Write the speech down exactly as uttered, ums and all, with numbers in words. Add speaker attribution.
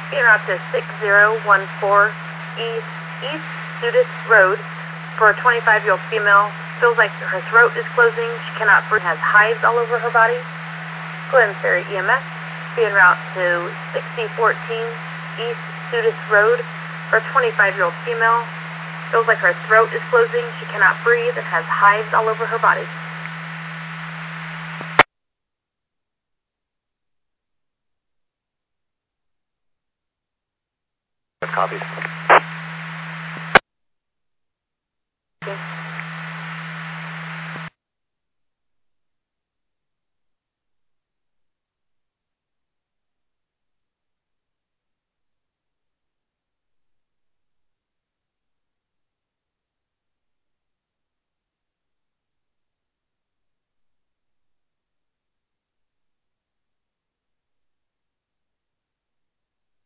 Speaker 1: En route to six zero one four East East Sudis Road for a twenty-five-year-old female. Feels like her throat is closing. She cannot breathe. Has hives all over her body. Glen Ferry E M S. Be en route to sixty fourteen East Sudis Road for a twenty-five-year-old female. Feels like her throat is closing. She cannot breathe and has hives all over her body.
Speaker 2: Copies.